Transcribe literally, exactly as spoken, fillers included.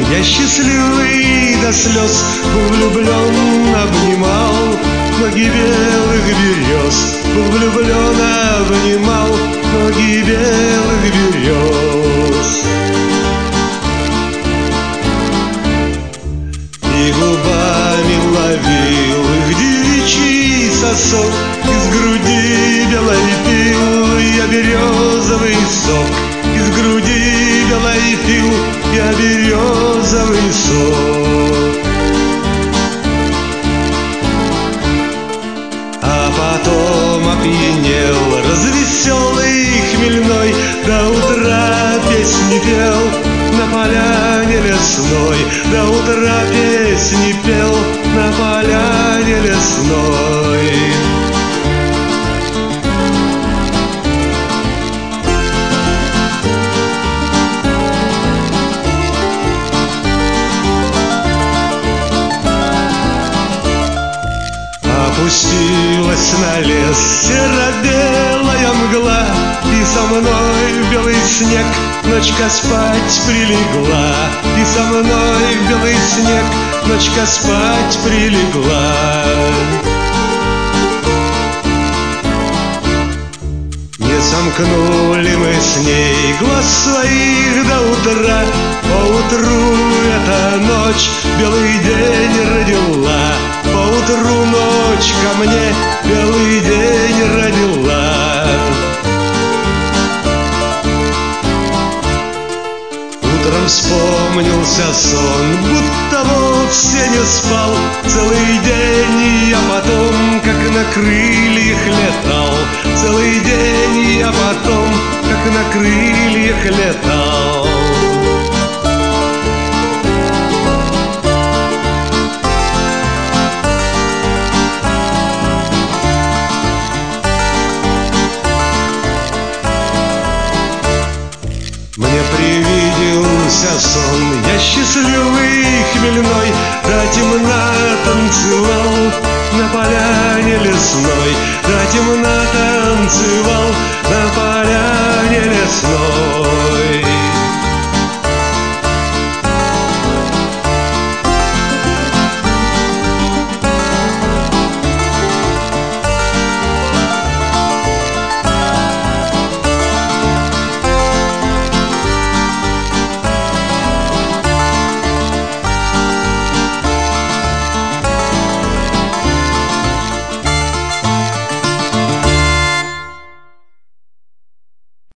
я счастливый до слез, был влюблен, обнимал ноги белых берез, был влюблен, обнимал ноги белых берез. И губами ловил их девичий сосок, из груди белой пил я березовый сок, из груди белой пил я березовый сок. А потом опьянел, развеселый, хмельной, до утра песни пел на поляне лесной, до утра песни пел на поляне лесной. Опустилась на лес серо-белая мгла, и со мной в белый снег ночка спать прилегла, и со мной в белый снег ночка спать прилегла. Не сомкнули мы с ней глаз своих до утра, поутру эта ночь белый день родила, поутру ночь ко мне белый день родила. Утром вспомнился сон, будто вовсе не спал целый день, я потом как на крыльях летал, целый день я потом как на крыльях летал. Мне привиделся сон, я счастливый, хмельной, до темна танцевал на поляне лесной, до темна танцевал на поляне лесной.